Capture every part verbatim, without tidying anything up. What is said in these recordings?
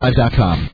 live dot com.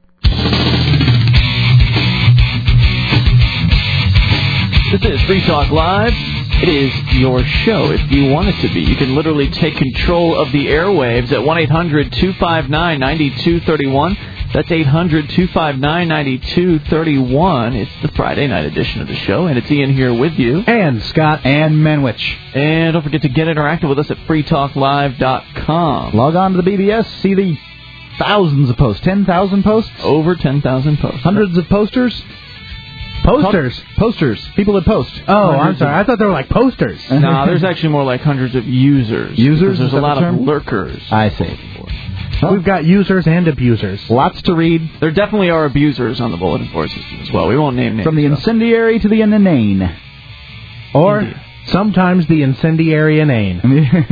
This is Free Talk Live. It is your show if you want it to be. You can literally take control of the airwaves at one eight hundred two five nine nine two three one. That's eight hundred two five nine nine two three one. It's the Friday night edition of the show, and it's Ian here with you. And Scott. And Menwich. And don't forget to get interactive with us at free talk live dot com. Log on to the B B S, see the thousands of posts. ten thousand posts? Over ten thousand posts. Hundreds of posters? Posters. Posters. People that post. Oh, I'm sorry. I thought they were like posters. No, there's actually more like hundreds of users. Users? There's a lot the of lurkers. I see. Well, we've got users and abusers. Lots to read. There definitely are abusers on the bulletin board system as well. We won't name names. From the though. incendiary to the inane. Or Indeed. sometimes the incendiary inane.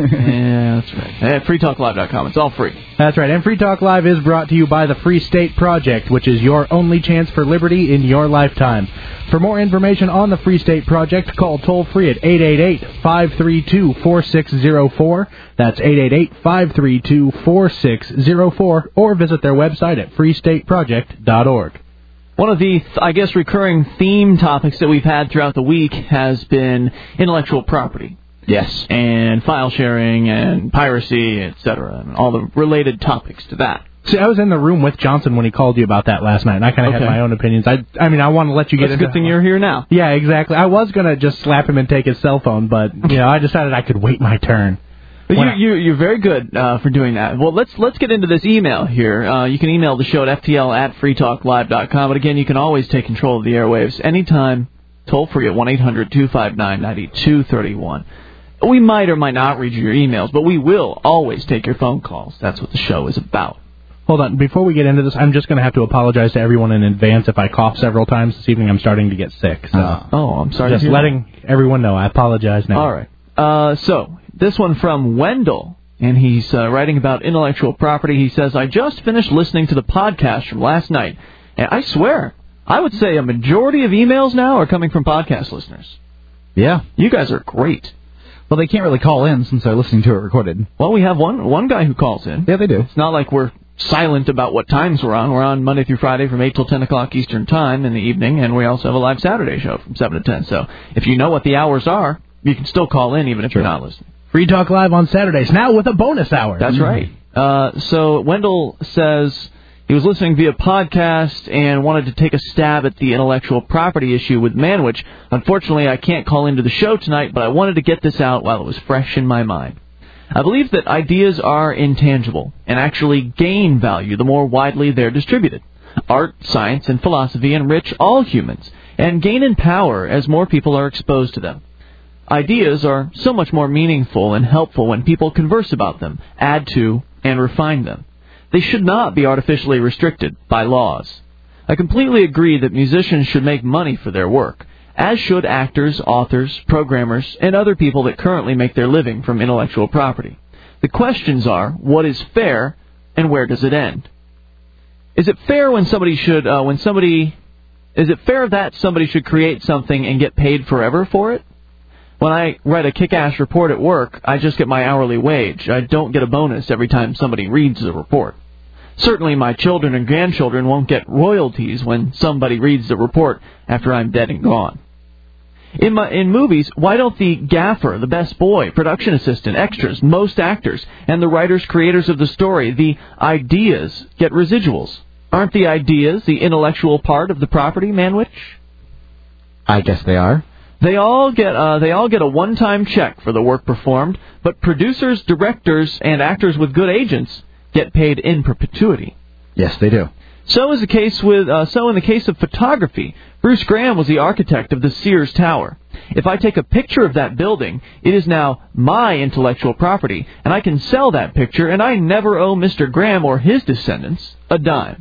Yeah, that's right. At free talk live dot com. It's all free. That's right. And Free Talk Live is brought to you by the Free State Project, which is your only chance for liberty in your lifetime. For more information on the Free State Project, call toll-free at eight eight eight, five three two, four six zero four. That's eight eight eight, five three two, four six zero four. Or visit their website at free state project dot org. One of the, I guess, recurring theme topics that we've had throughout the week has been intellectual property. Yes. And file sharing and piracy, et cetera, and all the related topics to that. See, I was in the room with Johnson when he called you about that last night, and I kind of Okay. had my own opinions. I I mean, I want to let you get It's a into good thing you're here now. Yeah, exactly. I was going to just slap him and take his cell phone, but, you know, I decided I could wait my turn. But you, When I- you, you're very good uh, for doing that. Well, let's let's get into this email here. Uh, you can email the show at f t l at free talk live dot com. But again, you can always take control of the airwaves anytime, toll free at one eight hundred two five nine nine two three one. We might or might not read your emails, but we will always take your phone calls. That's what the show is about. Hold on. Before we get into this, I'm just going to have to apologize to everyone in advance if I cough several times this evening. I'm starting to get sick. So Uh, Oh, I'm sorry. just to hear letting everyone know. I apologize now. All right. Uh, so, this one from Wendell, and he's uh, writing about intellectual property. He says, I just finished listening to the podcast from last night, and I swear, I would say a majority of emails now are coming from podcast listeners. Yeah. You guys are great. Well, they can't really call in since they're listening to it recorded. Well, we have one one guy who calls in. Yeah, they do. It's not like we're silent about what times we're on. We're on Monday through Friday from eight till ten o'clock Eastern Time in the evening, and we also have a live Saturday show from seven to ten. So if you know what the hours are, you can still call in even if Sure. you're not listening. Free Talk Live on Saturdays, now with a bonus hour. That's right. Uh, so Wendell says he was listening via podcast and wanted to take a stab at the intellectual property issue with Manwich. Unfortunately, I can't call into the show tonight, but I wanted to get this out while it was fresh in my mind. I believe that ideas are intangible and actually gain value the more widely they're distributed. Art, science, and philosophy enrich all humans and gain in power as more people are exposed to them. Ideas are so much more meaningful and helpful when people converse about them, add to, and refine them. They should not be artificially restricted by laws. I completely agree that musicians should make money for their work, as should actors, authors, programmers, and other people that currently make their living from intellectual property. The questions are, what is fair, and where does it end? Is it fair when somebody should, uh, when somebody, is it fair that somebody should create something and get paid forever for it? When I write a kick-ass report at work, I just get my hourly wage. I don't get a bonus every time somebody reads the report. Certainly my children and grandchildren won't get royalties when somebody reads the report after I'm dead and gone. In, my, in movies, why don't the gaffer, the best boy, production assistant, extras, most actors, and the writers, creators of the story, the ideas, get residuals? Aren't the ideas the intellectual part of the property, Manwich? I guess they are. They all get uh, they all get a one-time check for the work performed, but producers, directors, and actors with good agents get paid in perpetuity. Yes, they do. So is the case with uh, so in the case of photography, Bruce Graham was the architect of the Sears Tower. If I take a picture of that building, it is now my intellectual property, and I can sell that picture, and I never owe Mister Graham or his descendants a dime.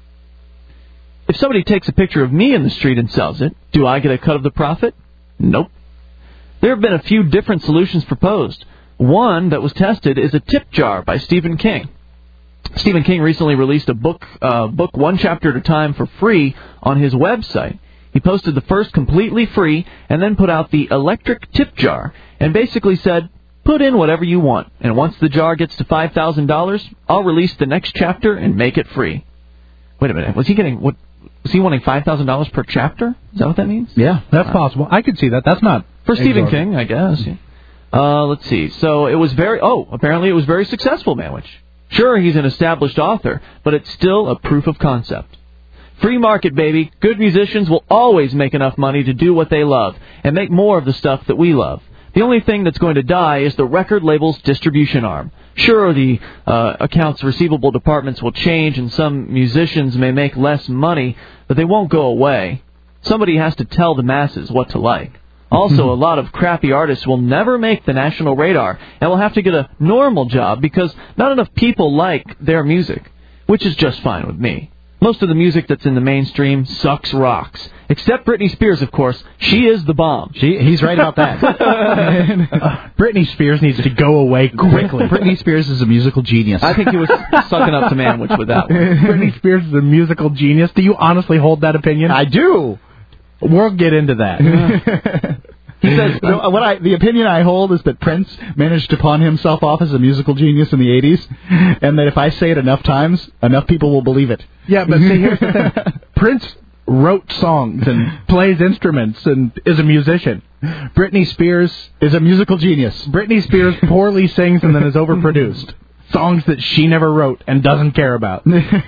If somebody takes a picture of me in the street and sells it, do I get a cut of the profit? Nope. There have been a few different solutions proposed. One that was tested is a tip jar by Stephen King. Stephen King recently released a book, uh, book one chapter at a time for free on his website. He posted the first completely free and then put out the electric tip jar and basically said, put in whatever you want, and once the jar gets to five thousand dollars, I'll release the next chapter and make it free. Wait a minute. Was he getting what? Was he wanting five thousand dollars per chapter? Is that what that means? Yeah, that's uh, possible. I could see that. That's not for Stephen King, I guess. Yeah. Uh, let's see. So it was very. Oh, apparently it was very successful, Manwich. Sure, he's an established author, but it's still a proof of concept. Free market, baby. Good musicians will always make enough money to do what they love and make more of the stuff that we love. The only thing that's going to die is the record label's distribution arm. Sure, the uh, accounts receivable departments will change and some musicians may make less money, but they won't go away. Somebody has to tell the masses what to like. Also, a lot of crappy artists will never make the national radar and will have to get a normal job because not enough people like their music, which is just fine with me. Most of the music that's in the mainstream sucks rocks. Except Britney Spears, of course. She is the bomb. She, he's right about that. uh, Britney Spears needs to go away quickly. Britney Spears is a musical genius. I think he was sucking up to Manwich with that one. Britney Spears is a musical genius. Do you honestly hold that opinion? I do. We'll get into that. Yeah. He says, no, what I, the opinion I hold is that Prince managed to pawn himself off as a musical genius in the eighties, and that if I say it enough times, enough people will believe it. Yeah, but see, here's the thing. Prince wrote songs and plays instruments and is a musician. Britney Spears is a musical genius. Britney Spears poorly sings and then is overproduced. Songs that she never wrote and doesn't care about.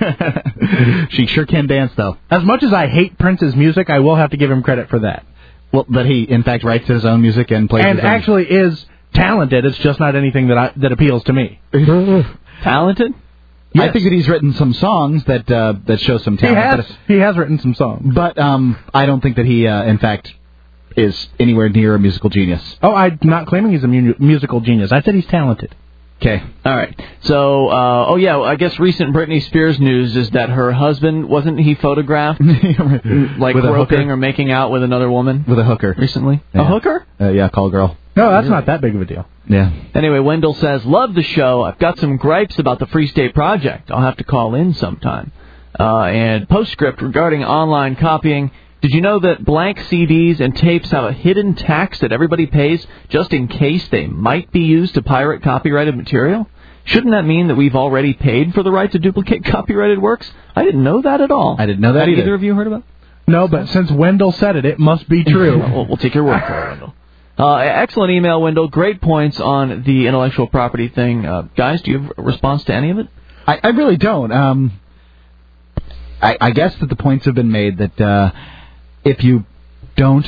She sure can dance, though. As much as I hate Prince's music, I will have to give him credit for that. Well, that he, in fact, writes his own music and plays and his own. actually is talented. It's just not anything that I, that appeals to me. Talented? Yes. I think that he's written some songs that uh, that show some talent. He has. He has written some songs. But um, I don't think that he, uh, in fact, is anywhere near a musical genius. Oh, I'm not claiming he's a mu- musical genius. I said he's talented. Okay. All right. So, uh, oh, yeah, I guess recent Britney Spears news is that her husband, wasn't he photographed, like, with groping or making out with another woman? With a hooker. Recently? Yeah. A hooker? Uh, yeah, call girl. No, that's really not that big of a deal. Yeah. Anyway, Wendell says, love the show. I've got some gripes about the Free State Project. I'll have to call in sometime. Uh, and postscript regarding online copying. Did you know that blank C Ds and tapes have a hidden tax that everybody pays just in case they might be used to pirate copyrighted material? Shouldn't that mean that we've already paid for the right to duplicate copyrighted works? I didn't know that at all. I didn't know that Have either. either of you heard about it? No, but since Wendell said it, it must be true. Well, we'll take your word for it, Wendell. Uh, excellent email, Wendell. Great points on the intellectual property thing. Uh, guys, do you have a response to any of it? I, I really don't. Um, I, I guess that the points have been made that uh, if you don't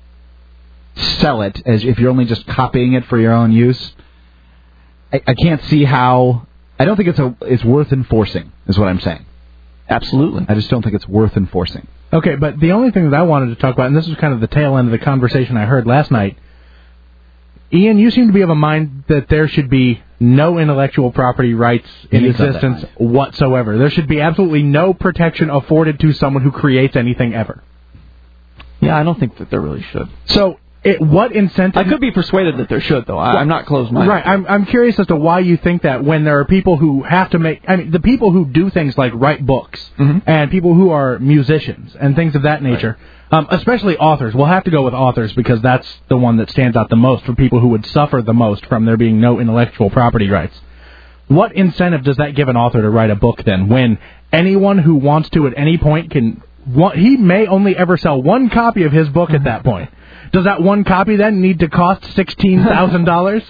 sell it, as if you're only just copying it for your own use, I, I can't see how. I don't think it's a it's worth enforcing, is what I'm saying. Absolutely. I just don't think it's worth enforcing. Okay, but the only thing that I wanted to talk about, and this is kind of the tail end of the conversation I heard last night, Ian, you seem to be of a mind that there should be no intellectual property rights in existence whatsoever. There should be absolutely no protection afforded to someone who creates anything ever. Yeah, I don't think that there really should. So, it, what incentive... I could be persuaded that there should, though. I, I'm not closed-minded. Right. I'm, I'm curious as to why you think that when there are people who have to make... I mean, the people who do things like write books, mm-hmm. and people who are musicians, and things of that nature, right. um, especially authors. We'll have to go with authors because that's the one that stands out the most for people who would suffer the most from there being no intellectual property rights. What incentive does that give an author to write a book, then, when anyone who wants to at any point can... Want, he may only ever sell one copy of his book at that point. Does that one copy then need to cost sixteen thousand dollars?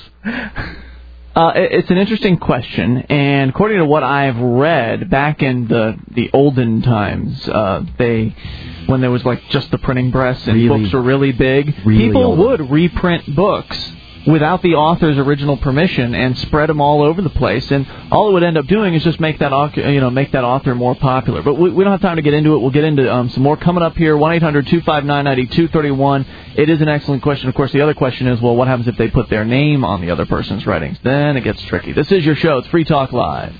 Uh, it's an interesting question, and according to what I've read, back in the the olden times, uh, they when there was like just the printing press and really, books were really big, really people old. would reprint books without the author's original permission and spread them all over the place, and all it would end up doing is just make that you know make that author more popular. But we, we don't have time to get into it. We'll get into um, some more coming up here. one eight hundred two five nine nine two three one. It is an excellent question. Of course, the other question is, well, what happens if they put their name on the other person's writings? Then it gets tricky. This is your show. It's Free Talk Live.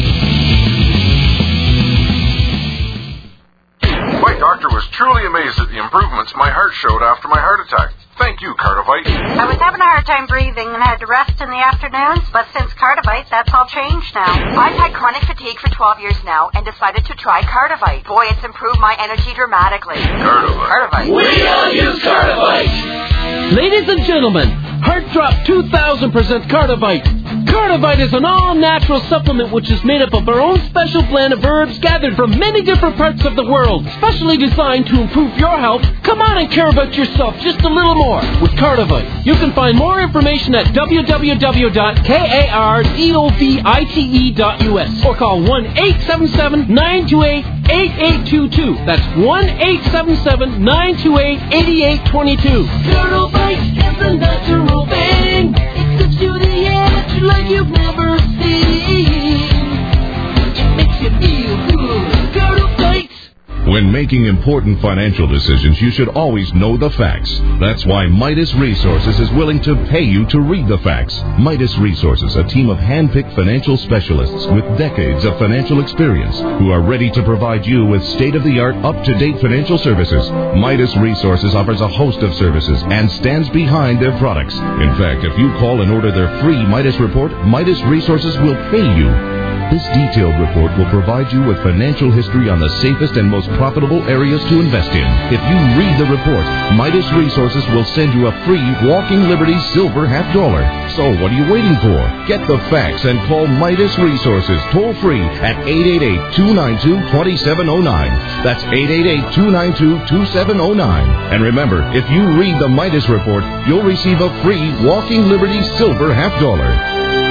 My doctor was truly amazed at the improvements my heart showed after my heart attack. Thank you, Cardivite. I was having a hard time breathing and had to rest in the afternoons, but since Cardivite, that's all changed now. I've had chronic fatigue for twelve years now and decided to try Cardivite. Boy, it's improved my energy dramatically. Cardivite. Cardivite. We all use Cardivite. Ladies and gentlemen, Heart Drop two thousand percent Cardivite. Cardivite is an all-natural supplement which is made up of our own special blend of herbs gathered from many different parts of the world, specially designed to improve your health. Come on and care about yourself just a little more with Cardivite. You can find more information at w w w dot cardivite dot u s or call one eight seven seven, nine two eight, eight eight two two. That's one eight seven seven, nine two eight, eight eight two two. Cardivite is a natural thing. It gives you the energy like you've never seen. It makes you feel good. Cardivite. When making important financial decisions, you should always know the facts. That's why Midas Resources is willing to pay you to read the facts. Midas Resources, a team of hand-picked financial specialists with decades of financial experience who are ready to provide you with state-of-the-art, up-to-date financial services. Midas Resources offers a host of services and stands behind their products. In fact, if you call and order their free Midas report, Midas Resources will pay you. This detailed report will provide you with financial history on the safest and most profitable areas to invest in. If you read the report, Midas Resources will send you a free Walking Liberty Silver half dollar. So what are you waiting for? Get the facts and call Midas Resources toll free at eight eight eight, two nine two, two seven zero nine. That's eight eight eight, two nine two, two seven zero nine. And remember, if you read the Midas report, you'll receive a free Walking Liberty Silver half dollar.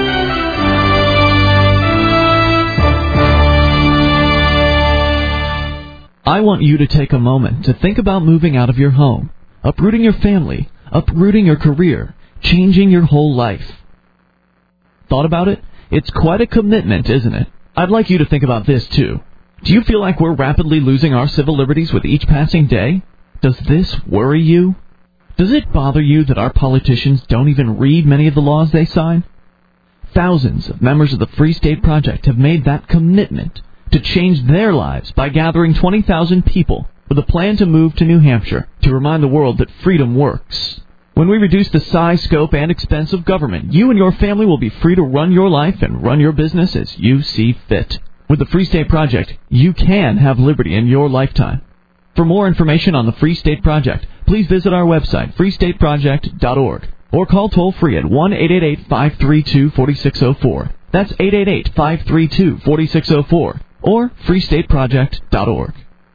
I want you to take a moment to think about moving out of your home, uprooting your family, uprooting your career, changing your whole life. Thought about it? It's quite a commitment, isn't it? I'd like you to think about this, too. Do you feel like we're rapidly losing our civil liberties with each passing day? Does this worry you? Does it bother you that our politicians don't even read many of the laws they sign? Thousands of members of the Free State Project have made that commitment to change their lives by gathering twenty thousand people with a plan to move to New Hampshire to remind the world that freedom works. When we reduce the size, scope, and expense of government, you and your family will be free to run your life and run your business as you see fit. With the Free State Project, you can have liberty in your lifetime. For more information on the Free State Project, please visit our website, free state project dot org, or call toll-free at one eight eight eight, five three two, four six zero four. That's eight eight eight, five three two, four six zero four. Or free state project dot org.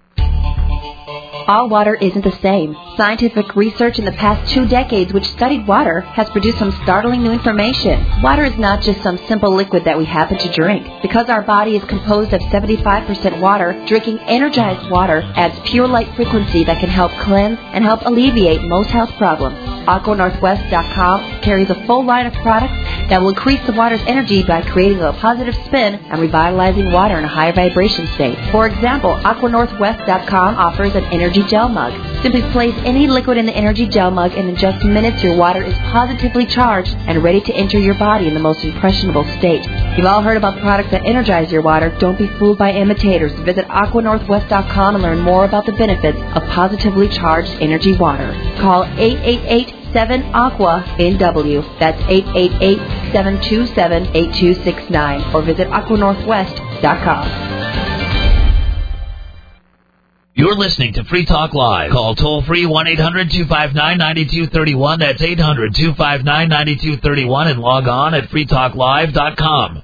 All water isn't the same. Scientific research in the past two decades which studied water has produced some startling new information. Water is not just some simple liquid that we happen to drink. Because our body is composed of seventy-five percent water, drinking energized water adds pure light frequency that can help cleanse and help alleviate most health problems. Aqua Northwest dot com carries a full line of products that will increase the water's energy by creating a positive spin and revitalizing water in a high vibration state. For example, Aqua Northwest dot com offers an energy gel mug. Simply place any liquid in the energy gel mug, and in just minutes your water is positively charged and ready to enter your body in the most impressionable state. You've all heard about the products that energize your water. Don't be fooled by imitators. Visit Aqua Northwest dot com and learn more about the benefits of positively charged energy water. Call eight eight eight, seven, aqua N W. That's eight eight eight, seven two seven, eight two six nine. Or visit Aqua Northwest dot com. You're listening to Free Talk Live. Call toll-free one eight hundred, two five nine, nine two three one. That's eight hundred, two five nine, nine two three one. And log on at free talk live dot com.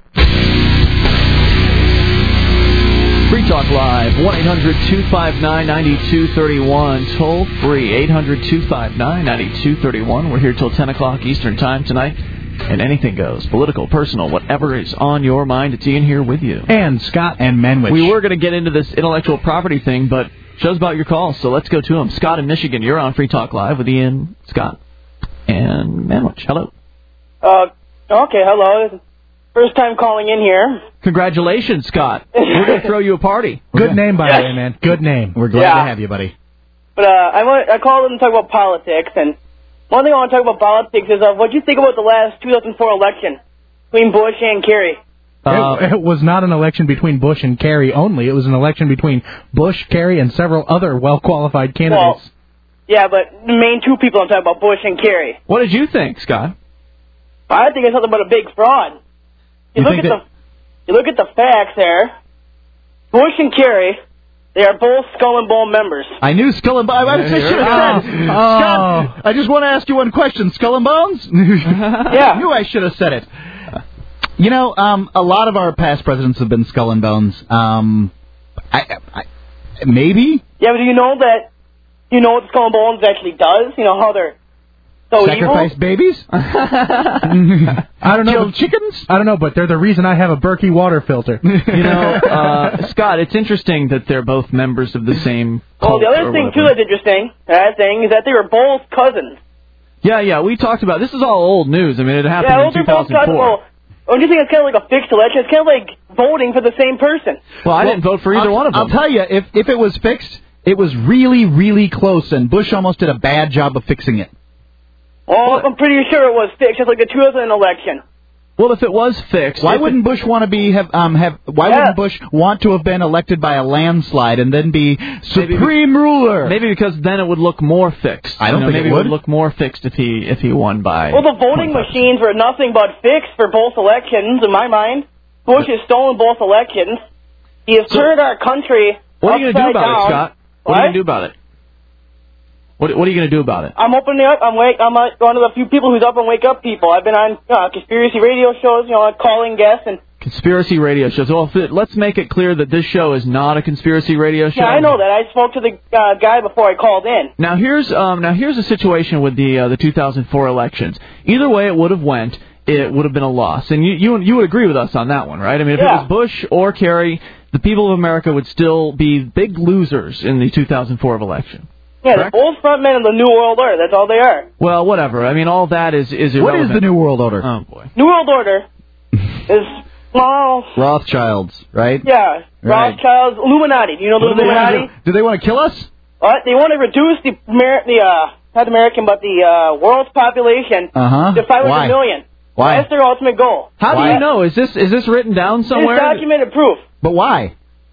Free Talk Live, one eight hundred, two five nine, nine two three one. Toll free, eight hundred, two five nine, nine two three one. We're here till ten o'clock Eastern Time tonight. And anything goes. Political, personal, whatever is on your mind, it's Ian here with you. And Scott and Manwich. We were going to get into this intellectual property thing, but show's about your calls, so let's go to them. Scott in Michigan, you're on Free Talk Live with Ian, Scott, and Manwich. Hello. Uh, okay, hello. First time calling in here. Congratulations, Scott. We're going to throw you a party. Good name, by the way, man. Good name. We're glad Yeah. to have you, buddy. But uh, I want I called in to talk about politics, and one thing I want to talk about politics is uh, what do you think about the last two thousand four election between Bush and Kerry? Uh, it, it was not an election between Bush and Kerry only. It was an election between Bush, Kerry, and several other well-qualified candidates. Well, yeah, but the main two people I'm talking about, Bush and Kerry. What did you think, Scott? I think it's something about a big fraud. You, You look think at that- the you look at the facts there. Bush and Kerry, they are both Skull and Bone members. I knew Skull and Bones. I, I should have said. Oh. Scott, I just want to ask you one question. Skull and Bones? Yeah. I knew I should have said it. You know, um, a lot of our past presidents have been skull and bones. Um, I, I, maybe? Yeah, but do you know that, you know what Skull and Bones actually does? You know how they're so Sacrifice evil? babies? I don't know. Kill chickens? I don't know, but they're the reason I have a Berkey water filter. You know, uh, Scott, it's interesting that they're both members of the same cult. Oh, the other or thing, whatever. too, that's interesting, that thing, is that they were both cousins. Yeah, yeah, we talked about this. Is all old news. I mean, it happened Yeah, well, in they're two both thousand cousins. four. Well, don't you think it's kind of like a fixed election? It's kind of like voting for the same person. Well, I didn't vote for either I'll, one of them. I'll tell you, if, if it was fixed, it was really, really close, and Bush almost did a bad job of fixing it. Oh, I'm pretty sure it was fixed, just like the two thousand election. Well, if it was fixed, Why if wouldn't it, Bush want to be have um have why Yeah. wouldn't Bush want to have been elected by a landslide and then be supreme ruler? Maybe because then it would look more fixed. I don't you know, think maybe it would. would look more fixed if he if he won by. Well, the voting machines were nothing but fixed for both elections, in my mind. Bush has stolen both elections. He has turned our country What are you upside going to do about down. it, Scott? What, are you going to do about it? What What are you going to do about it? I'm opening up. I'm wake. I'm uh, one of the few people who's up and wake up people. I've been on uh, conspiracy radio shows, you know, calling guests and. Conspiracy radio shows. Well, if it, let's make it clear that this show is not a conspiracy radio show. Yeah, I know that. I spoke to the uh, guy before I called in. Now here's um now here's a situation with the uh, the two thousand four elections. Either way it would have went, it would have been a loss, and you you you would agree with us on that one, right? I mean, if Yeah. it was Bush or Kerry, the people of America would still be big losers in the two thousand four election. Yeah, Correct? they're both frontmen of the New World Order. That's all they are. Well, whatever. I mean, all that is is What irrelevant. is the New World Order? Oh boy. New World Order is well, Rothschilds, right? yeah, Right. Rothschilds, Illuminati. Do you know the What do they wanna Illuminati? do? Do they want to kill us? What? They want to reduce the Amer- the uh not American but the uh world's population Uh-huh. to five hundred Why? million. Why? That's their ultimate goal. How Why? do you know? Is this is this written down somewhere? It's documented proof. But why?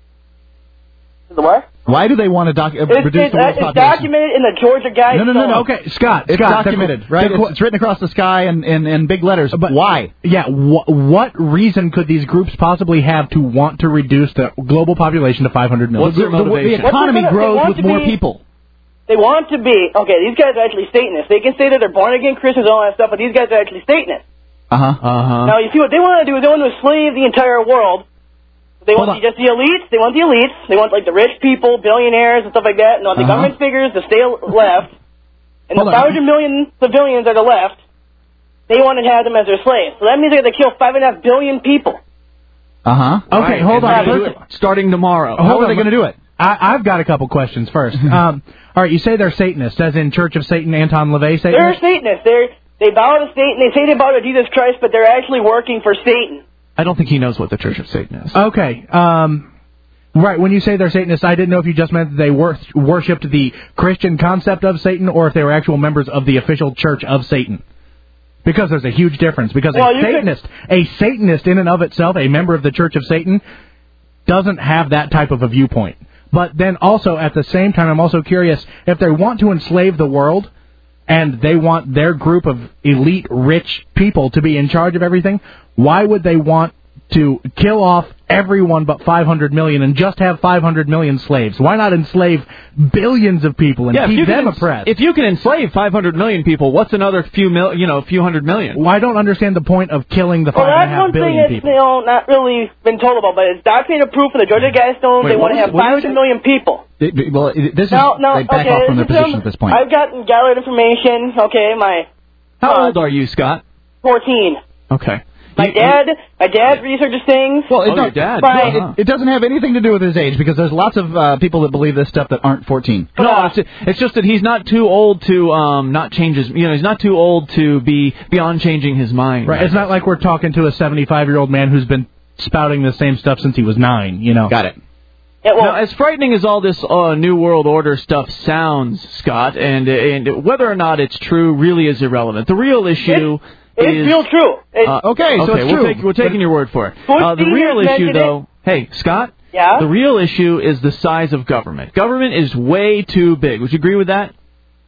The what? Why do they want to doc- uh, It's, reduce it's, the world's it's population? documented in the Georgia Guide. No, no, no, no. Okay, Scott. It's Scott, the- documented, right? the- It's, it's written across the sky in, in, in big letters. But why? Yeah, wh- what reason could these groups possibly have to want to reduce the global population to five hundred million? What's their The, the motivation? economy What's their- they grows want with to more be- people. They want to be okay. These guys are actually Satanists. They can say that they're born again Christians and all that stuff, but these guys are actually Satanists. Uh huh. Uh-huh. Now you see what they want to do is they want to enslave the entire world. They Hold want on. the, just the elites. They want the elites. They want like the rich people, billionaires, and stuff like that. And they want the Uh-huh. government figures to stay left. And Hold the on. five hundred million civilians that are left, they want to have them as their slaves. So that means they have to kill five and a half billion people. Uh huh. Okay, Right, hold and on. they're gonna do it starting tomorrow. Oh, How hold are they on. going to do it? I, I've got a couple questions first. um, all right, you say they're Satanists, as in Church of Satan, Anton LaVey They're Satanists? Satanists. They're they bow to Satan. They say they bow to Jesus Christ, but they're actually working for Satan. I don't think he knows what the Church of Satan is. Okay. Um, right, when you say they're Satanists, I didn't know if you just meant that they wor- worshipped the Christian concept of Satan or if they were actual members of the official Church of Satan. Because there's a huge difference. Because Well, a you could- Satanist, a Satanist in and of itself, a member of the Church of Satan, doesn't have that type of a viewpoint. But then also, at the same time, I'm also curious, if they want to enslave the world, and they want their group of elite, rich people to be in charge of everything, why would they want to kill off everyone but five hundred million and just have five hundred million slaves? Why not enslave billions of people and Yeah, if you keep can them ens- oppressed? If you can enslave five hundred million people, what's another few mil, you know, a few hundred million? Well, I don't understand the point of killing the Well, five and a that's half one thing billion that's people. you know not really been told about, but it's documented proof in the Georgia Guidestone. Wait, They what want to was- have what did you five hundred million people. It- it- well, it- this is No, no, they back okay. off from their this is, position um, at this point. I've gotten gathered information. Okay, my How uh, old are you, Scott? fourteen. Okay. My You- dad, my dad researches things. Well, it, Oh, don't- your dad. But- Uh-huh. it, it doesn't have anything to do with his age because there's lots of uh, people that believe this stuff that aren't fourteen. No, it's, it's just that he's not too old to um not change his. You know, he's not too old to be beyond changing his mind. Right, it's not like we're talking to a seventy-five-year-old man who's been spouting the same stuff since he was nine, you know. Got it. Yeah, well, Now, as frightening as all this uh, New World Order stuff sounds, Scott, and and whether or not it's true really is irrelevant. The real issue it's is real true. It's, Uh, Okay, so okay, it's we'll true. take, we're taking your word for it. Bush Uh, the Senior real issue, mentioned though, hey, Scott, yeah. the real issue is the size of government. Government is way too big. Would you agree with that?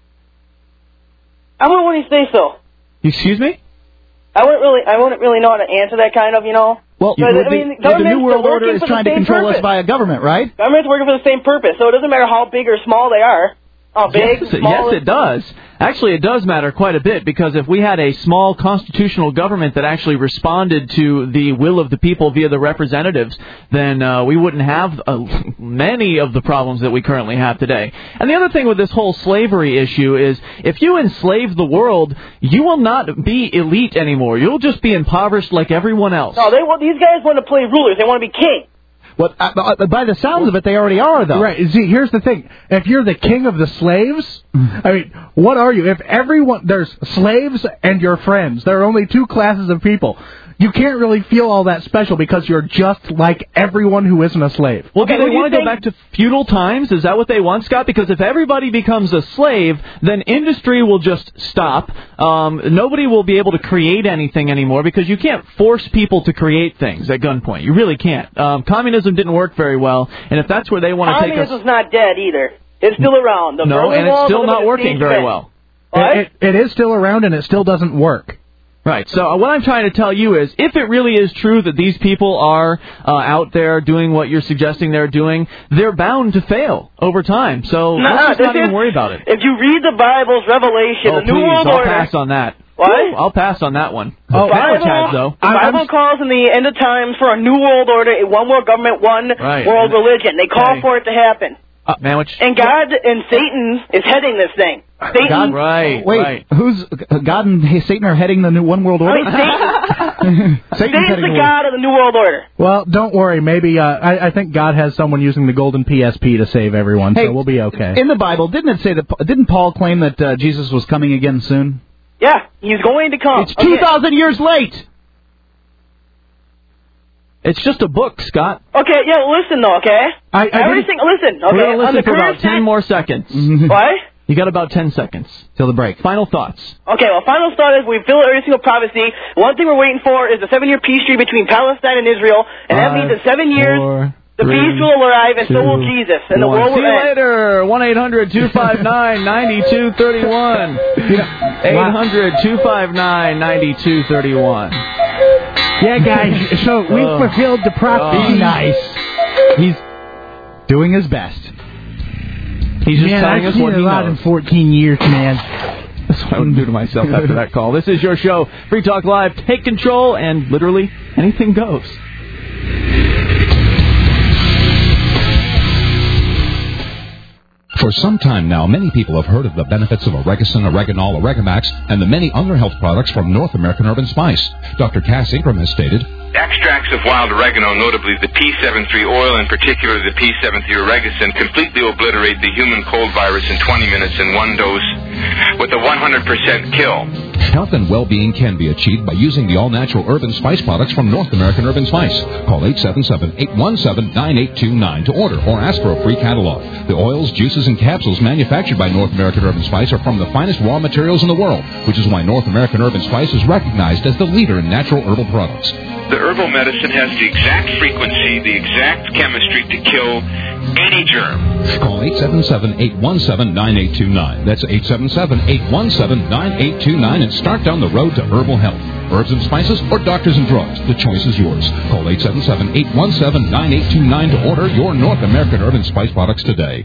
I wouldn't really say so. Excuse me? I wouldn't really, I wouldn't really know how to answer that kind of, you know. Well, But, would I the, mean, would the governments New World are Order working is for the trying to same control us purpose. by a government, right? Government's working for the same purpose, so it doesn't matter how big or small they are. How big? Yes, small? yes, it does. Actually, it does matter quite a bit, because if we had a small constitutional government that actually responded to the will of the people via the representatives, then uh, we wouldn't have uh, many of the problems that we currently have today. And the other thing with this whole slavery issue is, if you enslave the world, you will not be elite anymore. You'll just be impoverished like everyone else. No, they want, these guys want to play rulers. They want to be king. Well, uh, by the sounds of it, they already are, though. Right. See, here's the thing. If you're the king of the slaves, I mean, what are you? If everyone, there's slaves and your friends. There are only two classes of people. You can't really feel all that special because you're just like everyone who isn't a slave. Well, Okay, do they what do you want to go think- back to feudal times? Is that what they want, Scott? Because if everybody becomes a slave, then industry will just stop. Um, nobody will be able to create anything anymore, because you can't force people to create things at gunpoint. You really can't. Um, communism didn't work very well, and if that's where they want to take us... Communism's not dead either. It's still around. The No, Berlin and it's Wall still is not a working siege very fence. well. What? It, it, it is still around, and it still doesn't work. Right. So uh, what I'm trying to tell you is, if it really is true that these people are uh, out there doing what you're suggesting they're doing, they're bound to fail over time. So Nah, let's just this not even is- worry about it. If you read the Bible's Revelation, Oh, the New please, World I'll Order... pass on that. What? I'll pass on that one. The Sandwich Bible, has, though. the Bible calls in the end of times for a new world order, a one world government, one Right. world religion. They call Okay. for it to happen. Uh, Manwich. And God and Satan is heading this thing. Satan, God, Right, Wait, right. who's God and Satan are heading the new one world order? I mean, Satan, Satan's Satan's heading the God of the new world order. Well, don't worry. Maybe uh, I, I think God has someone using the golden P S P to save everyone, Hey, so we'll be okay. In the Bible, didn't it say that? Didn't Paul claim that uh, Jesus was coming again soon? Yeah, he's going to come. It's two thousand years late. It's just a book, Scott. Okay, yeah, well, listen though, okay? I, I Everything, listen, okay? We're going to on listen the for about current ten set- more seconds. What? You got about ten seconds. Till the break. Final thoughts. Okay, well, final thought is we fill every single prophecy. One thing we're waiting for is the seven-year peace treaty between Palestine and Israel, and that Five, means in seven years, four, the three, peace will arrive, and so will two, Jesus, and the one. world See will you end. later. one eight hundred two five nine nine two three one. eight hundred two five nine nine two three one. Yeah, guys. So we Oh. fulfilled the prophecy. Be nice. He's doing his best. He's just Man, telling I've us seen what a he lot knows. in fourteen years, man. That's what I would do to myself after that call. This is your show, Free Talk Live. Take control, and literally anything goes. For some time now, many people have heard of the benefits of Oregacin, Oreganol, Oregamax, and the many other health products from North American Herb and Spice. Doctor Cass Ingram has stated, Extracts of wild oregano, notably the P seventy-three oil and particularly the P seventy-three Oregacin, completely obliterate the human cold virus in twenty minutes in one dose with a one hundred percent kill. health and well-being can be achieved by using the all-natural herb and spice products from North American Herb and Spice. Call eight seven seven, eight one seven, nine eight two nine to order or ask for a free catalog. The oils, juices, and capsules manufactured by North American Herb and Spice are from the finest raw materials in the world, which is why North American Herb and Spice is recognized as the leader in natural herbal products. The herbal medicine has the exact frequency, the exact chemistry to kill any germ. Call eight seven seven, eight one seven, nine eight two nine. That's eight seven seven, eight one seven, nine eight two nine and start down the road to herbal health. Herbs and spices or doctors and drugs. The choice is yours. Call eight seven seven, eight one seven, nine eight two nine to order your North American Herb and Spice products today.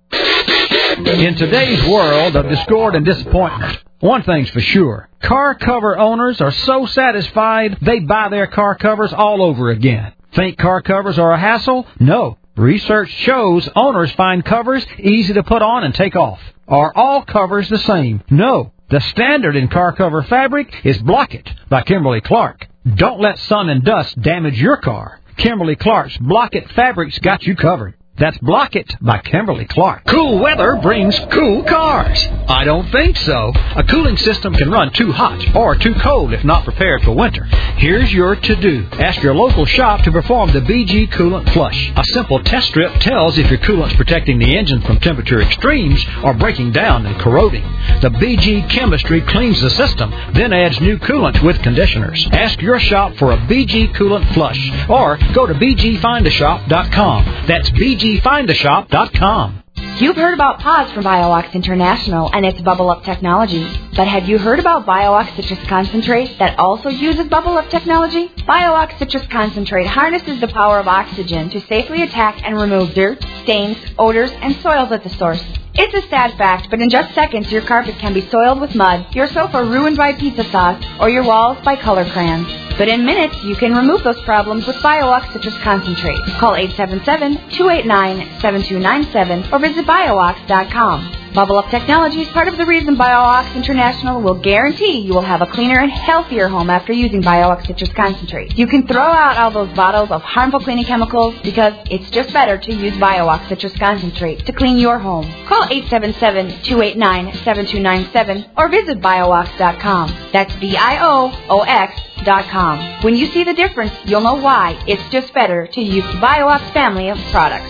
In today's world of discord and disappointment, one thing's for sure. Car cover owners are so satisfied they buy their car covers all over again. Think car covers are a hassle? No. Research shows owners find covers easy to put on and take off. Are all covers the same? No. The standard in car cover fabric is Block It by Kimberly Clark. Don't let sun and dust damage your car. Kimberly Clark's Block It fabric's got you covered. That's Block It by Kimberly Clark. Cool weather brings cool cars. I don't think so. A cooling system can run too hot or too cold if not prepared for winter. Here's your to-do. Ask your local shop to perform the B G Coolant Flush. A simple test strip tells if your coolant's protecting the engine from temperature extremes or breaking down and corroding. The B G chemistry cleans the system, then adds new coolant with conditioners. Ask your shop for a B G Coolant Flush or go to b g find a shop dot com. That's b g find a shop dot com. You've heard about P O Z from BioOx International and its Bubble Up technology. But have you heard about BioOx Citrus Concentrate that also uses Bubble Up technology? BioOx Citrus Concentrate harnesses the power of oxygen to safely attack and remove dirt, stains, odors, and soils at the source. It's a sad fact, but in just seconds, your carpet can be soiled with mud, your sofa ruined by pizza sauce, or your walls by color crayons. But in minutes, you can remove those problems with BioOx Citrus Concentrate. Call eight seven seven, two eight nine, seven two nine seven or visit Biox dot com. Bubble Up Technology is part of the reason BioOx International will guarantee you will have a cleaner and healthier home after using BioOx Citrus Concentrate. You can throw out all those bottles of harmful cleaning chemicals because it's just better to use BioOx Citrus Concentrate to clean your home. Call eight seven seven, two eight nine, seven two nine seven or visit Biox dot com. That's B I O O X dot com. When you see the difference, you'll know why it's just better to use the BioOx family of products.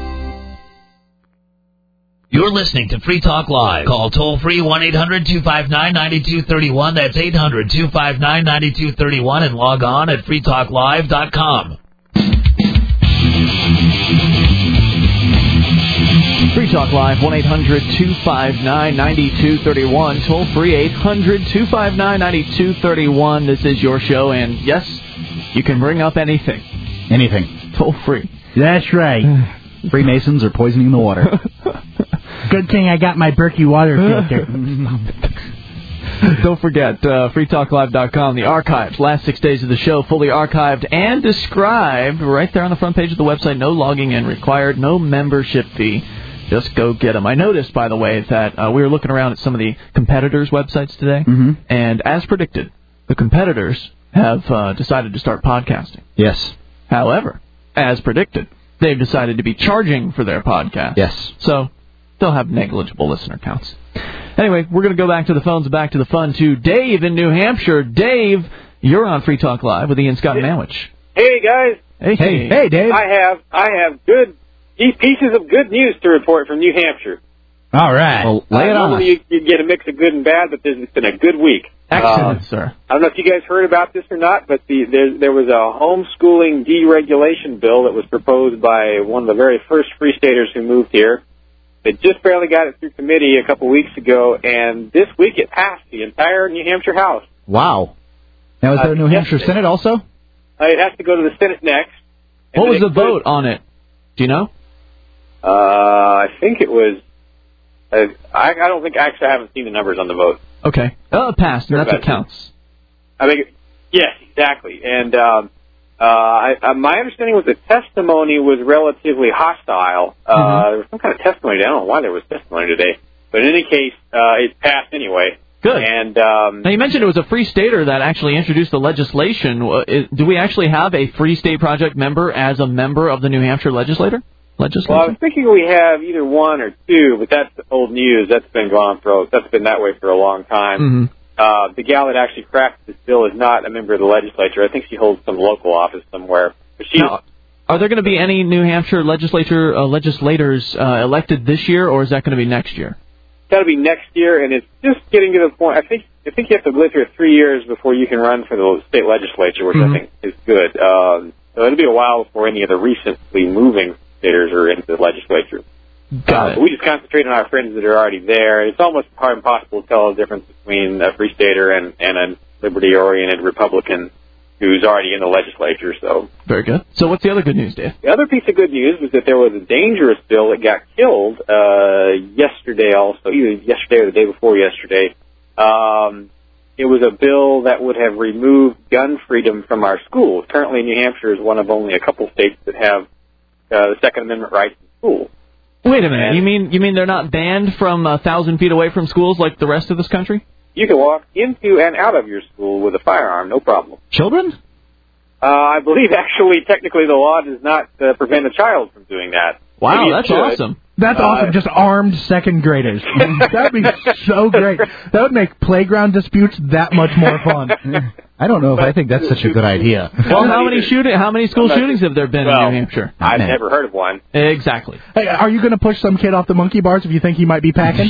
You're listening to Free Talk Live. Call toll-free one eight hundred two five nine nine two three one. That's eight hundred two five nine nine two three one and log on at free talk live dot com. Free Talk Live, one eight hundred two five nine nine two three one. Toll free, eight hundred two five nine nine two three one. This is your show, and yes, you can bring up anything. Anything. Toll free. That's right. Freemasons are poisoning the water. Good thing I got my Berkey water filter. Don't forget, uh, free talk live dot com, the archives. Last six days of the show, fully archived and described right there on the front page of the website. No logging in required, no membership fee. Just go get them. I noticed, by the way, that uh, we were looking around at some of the competitors' websites today, mm-hmm. and as predicted, the competitors have uh, decided to start podcasting. Yes. However, as predicted, they've decided to be charging for their podcast. Yes. So they'll have negligible listener counts. Anyway, we're going to go back to the phones and back to the fun to Dave in New Hampshire. Dave, you're on Free Talk Live with Ian Scott and Manwich. Hey, guys. Hey, hey, hey, Dave. I have I have good pieces of good news to report from New Hampshire. All right. Well, lay it uh, on us. You, you get a mix of good and bad, but this has been a good week. Excellent, uh, sir. I don't know if you guys heard about this or not, but the, there, there was a homeschooling deregulation bill that was proposed by one of the very first Free Staters who moved here. They just barely got it through committee a couple weeks ago, and this week it passed the entire New Hampshire House. Wow. Now, is there a New uh, Hampshire Senate also? Uh, it has to go to the Senate next. What was the vote on it? Do you know? Uh, I think it was... Uh, I, I don't think... Actually, I haven't seen the numbers on the vote. Okay. Oh, it passed, and that's what counts. I think... Yes, exactly. And um, uh, I, uh, my understanding was the testimony was relatively hostile. Uh, Mm-hmm. There was some kind of testimony. I don't know why there was testimony today. But in any case, uh, it passed anyway. Good. And um, now, you mentioned it was a Free Stater that actually introduced the legislation. Uh, is- Do we actually have a Free State Project member as a member of the New Hampshire legislator? Legislature? Well, I was thinking we have either one or two, but that's old news. That's been gone for that's been that way for a long time. Mm-hmm. Uh, the gal that actually crafted this bill is not a member of the legislature. I think she holds some local office somewhere. But she's, now, are there going to be any New Hampshire legislature uh, legislators uh, elected this year, or is that going to be next year? It's got to be next year, and it's just getting to the point. I think I think you have to live here three years before you can run for the state legislature, which Mm-hmm. I think is good. Um, so it'll be a while before any of the recently moving staters are into the legislature. Got uh, it. but we just concentrate on our friends that are already there. It's almost hard impossible to tell the difference between a Free Stater and, and a liberty-oriented Republican who's already in the legislature. So Very good. So what's the other good news, Dave? the other piece of good news was that there was a dangerous bill that got killed uh, yesterday also, either yesterday or the day before yesterday. Um, it was a bill that would have removed gun freedom from our schools. Currently, New Hampshire is one of only a couple states that have uh, the Second Amendment rights in school. Wait a minute. You mean you mean they're not banned from a thousand feet away from schools like the rest of this country? You can walk into and out of your school with a firearm, no problem. Children? Uh, I believe, actually, technically, the law does not uh, prevent a child from doing that. Wow, Maybe it that's should. awesome. That's Uh, awesome. Just armed second graders. That'd be so great. That would make playground disputes that much more fun. I don't know if I think that's such a good idea. Well, how many shooting? How many school not- shootings have there been well, in New Hampshire? I've Man. never heard of one. Exactly. Hey, are you going to push some kid off the monkey bars if you think he might be packing?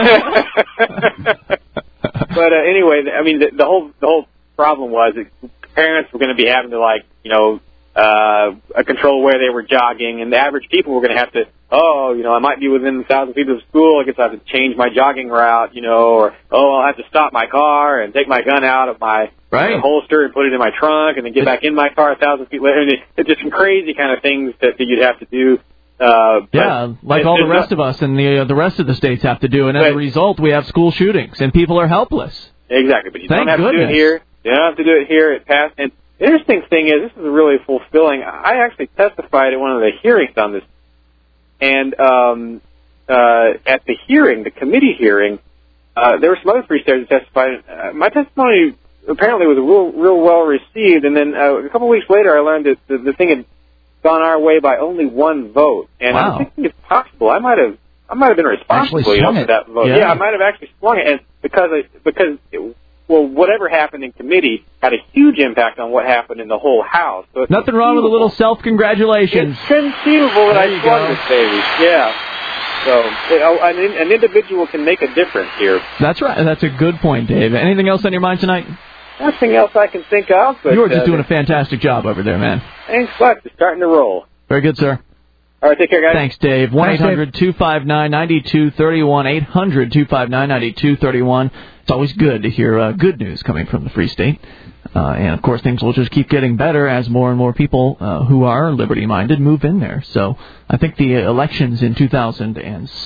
But uh, anyway, I mean, the, the whole the whole problem was that parents were going to be having to, like, you know, uh, control where they were jogging, and the average people were going to have to, oh, you know, I might be within a thousand feet of school, I guess I have to change my jogging route, you know, or, oh, I'll have to stop my car and take my gun out of my Right. holster and put it in my trunk and then get back in my car a thousand feet later. And it, it's just some crazy kind of things that, that you'd have to do. Uh, Yeah, like all the rest of us and the uh, the rest of the states have to do, and as a result, we have school shootings, and people are helpless. Exactly, but you Thank don't have goodness. to do it here. You don't have to do it here at Pass. And the interesting thing is, this is really fulfilling. I actually testified at one of the hearings on this, and um, uh, at the hearing, the committee hearing, uh, there were some other free staters that testified. Uh, my testimony apparently was real, real well received, and then uh, a couple of weeks later, I learned that the, the thing had gone our way by only one vote. And Wow. I'm thinking it's possible. I might have, I might have been responsible, Actually you know, swung for it. that vote. Yeah. Yeah. I might have actually swung it, and because I, because it, well, whatever happened in committee had a huge impact on what happened in the whole House. So it's Nothing wrong with a little self-congratulations. It's conceivable that There I you swung go. this baby. Yeah. So you know, an, an individual can make a difference here. That's right. That's a good point, Dave. Anything else on your mind tonight? Nothing else I can think of. But, You were just uh, doing a fantastic job over there, man. Thanks, Buck. It's starting to roll. Very good, sir. All right, take care, guys. Thanks, Dave. one eight hundred two five nine nine two three one, eight hundred two five nine nine two three one. It's always good to hear uh, good news coming from the Free State. Uh, and, of course, things will just keep getting better as more and more people uh, who are liberty-minded move in there. So I think the elections in two thousand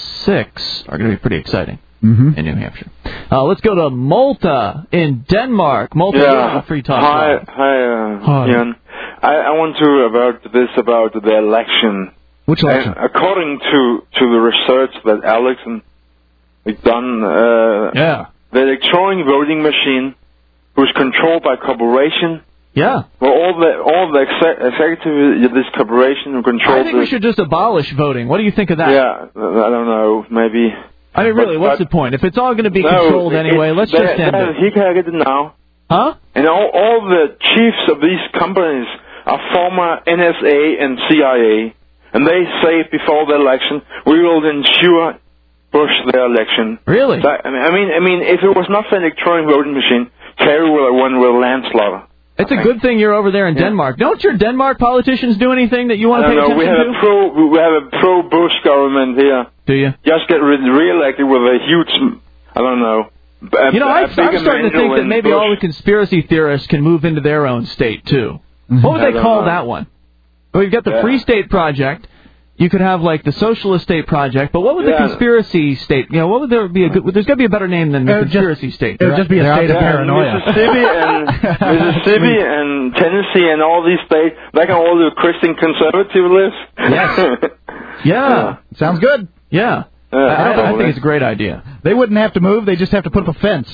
six are going to be pretty exciting Mm-hmm. in New Hampshire. Uh, let's go to Malta in Denmark. Malta, you're on the Free Talk Hi, Live. hi, uh, Hi. Ian. I, I want to about this about the election. Which election? And according to to the research that Alex and we've done, uh, yeah, the electronic voting machine was controlled by corporation. Yeah. Well, all the all the exec- executive of this corporation who controls I think the, we should just abolish voting. What do you think of that? Yeah, I don't know, maybe. I mean, really, But- what's but- the point? If it's all going to be No, controlled it- anyway, let's they- just end they- it. He can get it now. Huh? And all, all the chiefs of these companies are former N S A and C I A, and they say before the election, we will ensure Bush their election. Really? So, I mean, I mean, I mean, if it was not for an electronic voting machine, Kerry would have won with landslaughter. It's a good thing you're over there in Yeah. Denmark. Don't your Denmark politicians do anything that you want I to pay don't know. We attention have to? a pro, we have a pro Bush government here. Do you? Just get re- re-elected with a huge, I don't know. A, You know, I, a I'm bigger starting to think mantle that than maybe Bush. all the conspiracy theorists can move into their own state, too. What would I they don't call know. that one? Well, you've got the Yeah. Free State Project. You could have, like, the Socialist State Project. But what would the Yeah. conspiracy state... You know, what would there be a good... There's got to be a better name than the It would conspiracy state. It would just be a Yeah, state of yeah, paranoia. Mississippi and Mississippi and Tennessee and all these states, they can all do Christian conservative lives. Yes. Yeah. Sounds good. Yeah. Uh, I, I probably. think it's a great idea. They wouldn't have to move. They just have to put up a fence.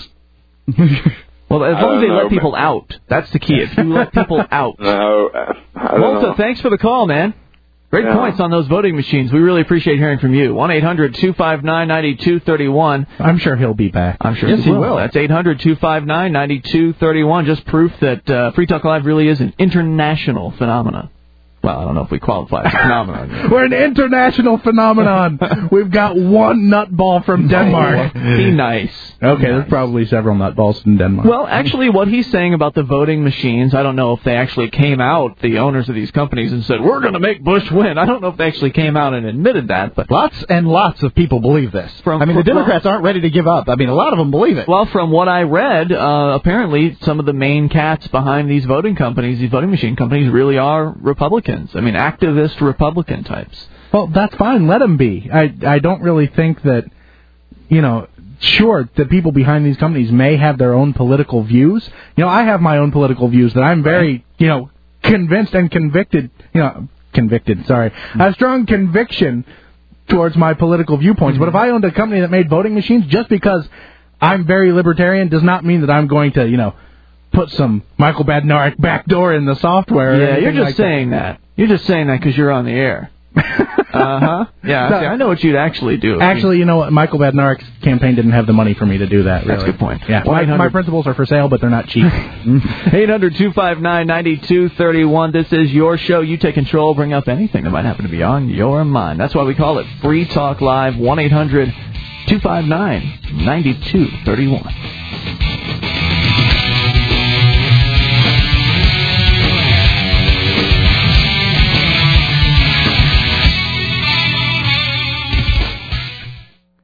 Well, as I long don't as they know, let man. people out. That's the key. If you let people out. No, uh, I don't Malta, know. thanks for the call, man. Great Yeah. points on those voting machines. We really appreciate hearing from you. one eight hundred two five nine nine two three one. I'm sure he'll be back. I'm sure Yes, he he will. will. That's eight hundred two five nine nine two three one. Just proof that uh, Free Talk Live really is an international phenomenon. Well, I don't know if we qualify as a phenomenon. We're an international phenomenon. We've got one nutball from Denmark. Be nice. Okay, there's probably several nutballs from Denmark. Well, actually, what he's saying about the voting machines, I don't know if they actually came out, the owners of these companies, and said, we're going to make Bush win. I don't know if they actually came out and admitted that, but... Lots and lots of people believe this. From, I mean, the from- Democrats aren't ready to give up. I mean, a lot of them believe it. Well, from what I read, uh, apparently some of the main cats behind these voting companies, these voting machine companies, really are Republicans. I mean, activist Republican types. Well, that's fine. Let them be. I I don't really think that, you know, sure, the people behind these companies may have their own political views. You know, I have my own political views that I'm very, you know, convinced and convicted, you know, convicted, sorry. I have strong conviction towards my political viewpoints. But if I owned a company that made voting machines, just because I'm very libertarian does not mean that I'm going to, you know, put some Michael Badnarik backdoor in the software. or Yeah, you're anything just like saying that. You're just saying that because you're on the air. Uh-huh. Yeah, No. see, I know what you'd actually do. Actually, you know what? Michael Badnarik's campaign didn't have the money for me to do that. Really. That's a good point. Yeah, my, my principles are for sale, but they're not cheap. eight hundred two five nine nine two three one. This is your show. You take control. Bring up anything that might happen to be on your mind. That's why we call it Free Talk Live. one eight hundred two five nine nine two three one.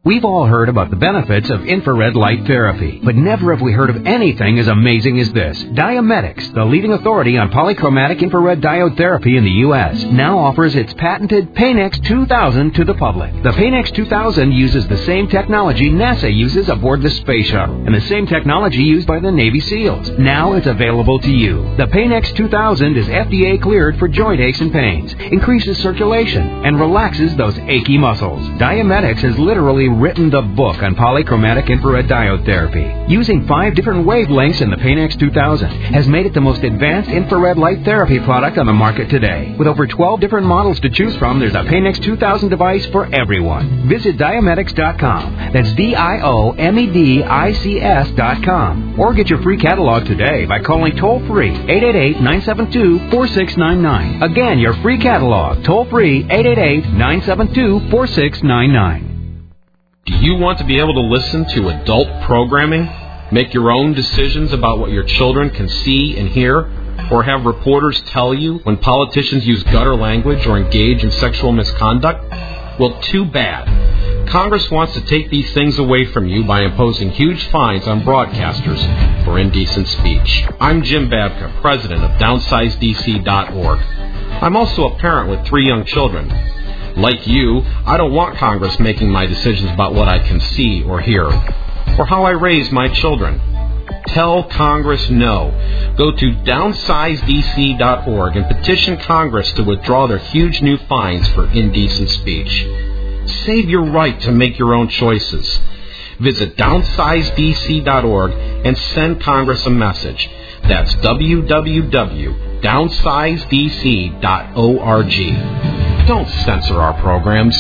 We've all heard about the benefits of infrared light therapy, but never have we heard of anything as amazing as this. Diametics, the leading authority on polychromatic infrared diode therapy in the U S, now offers its patented Paynex two thousand to the public. The Paynex two thousand uses the same technology NASA uses aboard the space shuttle, and the same technology used by the Navy SEALs. Now it's available to you. The Paynex two thousand is F D A cleared for joint aches and pains, increases circulation, and relaxes those achy muscles. Diametics has literally written the book on polychromatic infrared diode therapy. Using five different wavelengths in the Paynex two thousand has made it the most advanced infrared light therapy product on the market today. With over twelve different models to choose from, there's a Paynex two thousand device for everyone. Visit Diametics dot com. That's D I O M E D I C S dot com. Or get your free catalog today by calling toll-free eight eight eight, nine seven two, four six nine nine. Again, your free catalog, toll-free eight eight eight, nine seven two, four six nine nine. Do you want to be able to listen to adult programming, make your own decisions about what your children can see and hear, or have reporters tell you when politicians use gutter language or engage in sexual misconduct? Well, too bad. Congress wants to take these things away from you by imposing huge fines on broadcasters for indecent speech. I'm Jim Babka, president of downsize D C dot org. I'm also a parent with three young children. Like you, I don't want Congress making my decisions about what I can see or hear, or how I raise my children. Tell Congress no. Go to downsize D C dot org and petition Congress to withdraw their huge new fines for indecent speech. Save your right to make your own choices. Visit downsize D C dot org and send Congress a message. That's w w w dot downsize D C dot org. Don't censor our programs.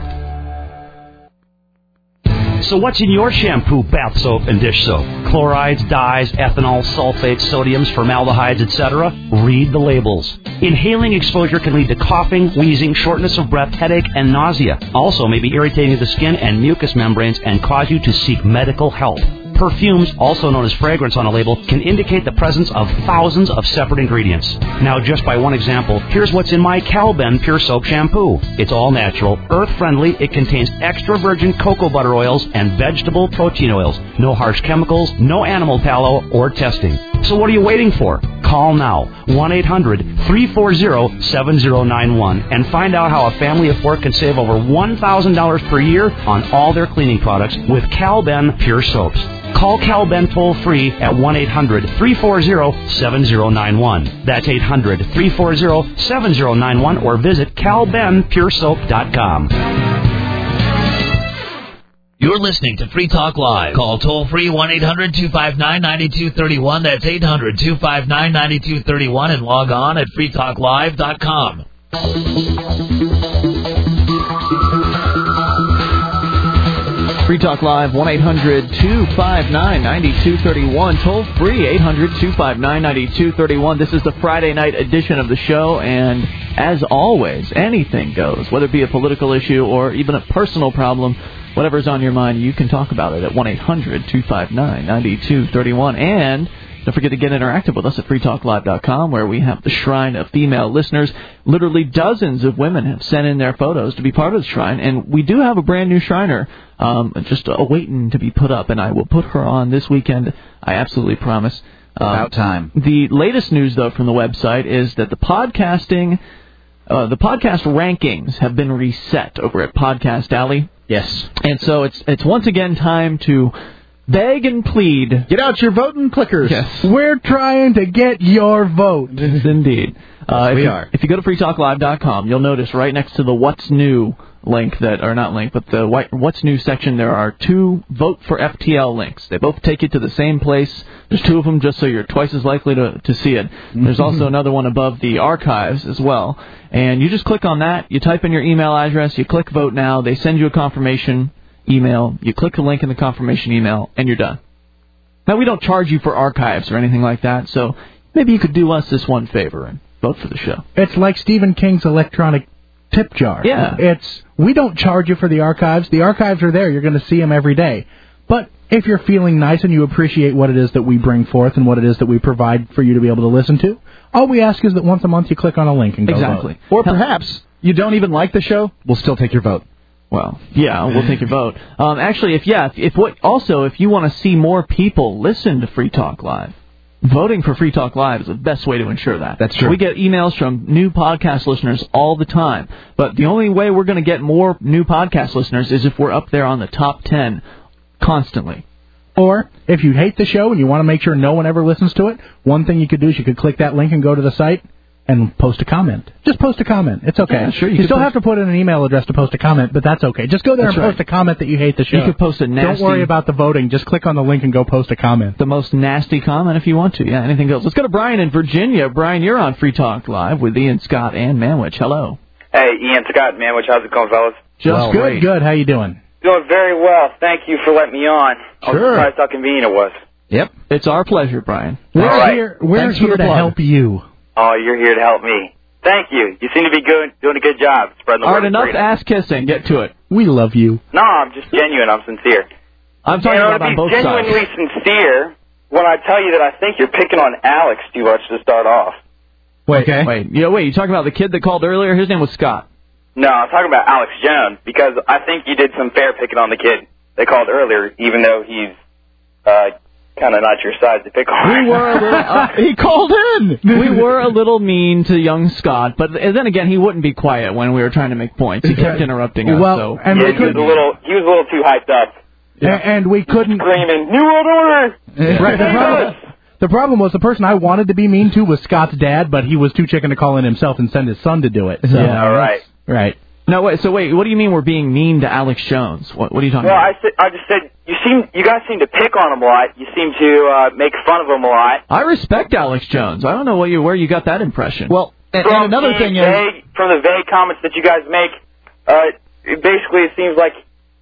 So what's in your shampoo, bath soap, and dish soap? Chlorides, dyes, ethanol, sulfates, sodiums, formaldehydes, et cetera? Read the labels. Inhaling exposure can lead to coughing, wheezing, shortness of breath, headache, and nausea. Also may be irritating to the skin and mucous membranes and cause you to seek medical help. Perfumes, also known as fragrance on a label, can indicate the presence of thousands of separate ingredients. Now, just by one example, here's what's in my Calben Pure Soap Shampoo. It's all natural, earth-friendly, it contains extra virgin cocoa butter oils and vegetable protein oils. No harsh chemicals, no animal tallow, or testing. So what are you waiting for? Call now, one eight hundred, three four zero, seven zero nine one, and find out how a family of four can save over one thousand dollars per year on all their cleaning products with Calben Pure Soaps. Call Calben toll-free at one eight hundred, three four zero, seven zero nine one. That's eight hundred, three four zero, seven zero nine one, or visit cal ben pure soap dot com. You're listening to Free Talk Live. Call toll-free one eight hundred, two five nine, nine two three one. That's eight hundred, two five nine, nine two three one, and log on at free talk live dot com. Free Talk Live, one eight hundred, two five nine, nine two three one. Toll free, eight hundred, two five nine, nine two three one. This is the Friday night edition of the show, and as always, anything goes. Whether it be a political issue or even a personal problem, whatever's on your mind, you can talk about it at one eight hundred, two five nine, nine two three one. And don't forget to get interactive with us at free talk live dot com, where we have the Shrine of Female Listeners. Literally dozens of women have sent in their photos to be part of the Shrine, and we do have a brand new Shriner um, just awaiting to be put up, and I will put her on this weekend, I absolutely promise. Um, About time. The latest news, though, from the website is that the podcasting, uh, the podcast rankings have been reset over at Podcast Alley. Yes. And so it's it's once again time to beg and plead. Get out your voting clickers. Yes. We're trying to get your vote. Yes, indeed. Uh, if we you, are. If you go to free talk live dot com, you'll notice right next to the What's New link that, or not link, but the What's New section, there are two Vote for F T L links. They both take you to the same place. There's two of them just so you're twice as likely to, to see it. There's also another one above the archives as well. And you just click on that. You type in your email address. You click Vote Now. They send you a confirmation email. You click the link in the confirmation email, and you're done. Now, we don't charge you for archives or anything like that, so maybe you could do us this one favor and vote for the show. It's like Stephen King's electronic tip jar. Yeah. It's, we don't charge you for the archives. The archives are there. You're going to see them every day. But if you're feeling nice and you appreciate what it is that we bring forth and what it is that we provide for you to be able to listen to, all we ask is that once a month you click on a link and go Exactly. vote. Or perhaps you don't even like the show, we'll still take your vote. Well, yeah, we'll take your vote. Um, actually, if yeah, if, if what also if you want to see more people listen to Free Talk Live, voting for Free Talk Live is the best way to ensure that. That's true. We get emails from new podcast listeners all the time, but the only way we're going to get more new podcast listeners is if we're up there on the top ten constantly. Or, if you hate the show and you want to make sure no one ever listens to it, one thing you could do is you could click that link and go to the site and post a comment. Just post a comment. It's okay. Yeah, sure, you you could still post- have to put in an email address to post a comment, but that's okay. Just go there That's and right. post a comment that you hate the show. You could post a nasty... Don't worry about the voting. Just click on the link and go post a comment. The most nasty comment if you want to. Yeah, anything else. Let's go to Brian in Virginia. Brian, you're on Free Talk Live with Ian, Scott, and Manwich. Hello. Hey, Ian, Scott, Manwich. How's it going, fellas? Just well, great. Good, good. How you doing? Doing very well. Thank you for letting me on. I was Sure. surprised how convenient it was. Yep. It's our pleasure, Brian. We're All right. here, we're Thanks for here the to plug. help you. Oh, you're here to help me. Thank you. You seem to be good, doing a good job spreading the All word. right, of enough freedom. ass kissing. Get to it. We love you. No, I'm just genuine. I'm sincere. I'm talking you know, about to on be both genuinely sides. sincere when I tell you that I think you're picking on Alex too much to start off. Wait, okay. Wait, yeah, wait. You talking about the kid that called earlier? His name was Scott. No, I'm talking about Alex Jones because I think you did some fair picking on the kid that called earlier, even though he's uh, kind of not your size to pick on. We were a little, uh, he called in. We were a little mean to young Scott, but then again, he wouldn't be quiet when we were trying to make points. He kept interrupting us. Well, so. and yeah, we he was couldn't- a little he was a little too hyped up, A- And we couldn't... screaming, "New World Order!" Right, the problem, the problem was the person I wanted to be mean to was Scott's dad, but he was too chicken to call in himself and send his son to do it. So, Yeah, all right. Right. No, wait. So wait, what do you mean we're being mean to Alex Jones? What, what are you talking Well, about? I said, I just said you seem you guys seem to pick on him a lot. You seem to uh, make fun of him a lot. I respect Alex Jones. I don't know what you, where you got that impression. Well, and, From and another the thing is... vague, from the vague comments that you guys make, uh, it basically it seems like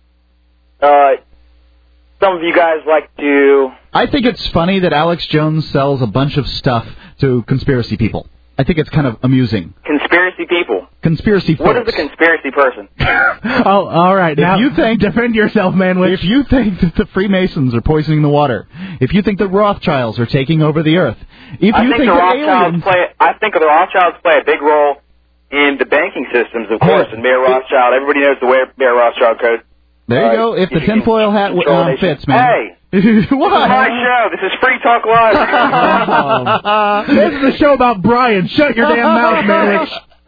uh, some of you guys like to. I think it's funny that Alex Jones sells a bunch of stuff to conspiracy people. I think it's kind of amusing. Conspiracy people. Conspiracy folks. What is a conspiracy person? Oh, all right. If Now, you think- defend yourself, Manwich. If you think that the Freemasons are poisoning the water, if you think the Rothschilds are taking over the earth, if I you think, think the that Rothschilds aliens... play. I think the Rothschilds play a big role in the banking systems, of course. And Mayor Rothschild, everybody knows the Mayor Mayor Rothschild code. There you Uh, go. If the you can tinfoil hat control uh, nation. fits, man. Hey, What? this is my show. This is Free Talk Live. This is a show about Brian. Shut your damn mouth, Manwich.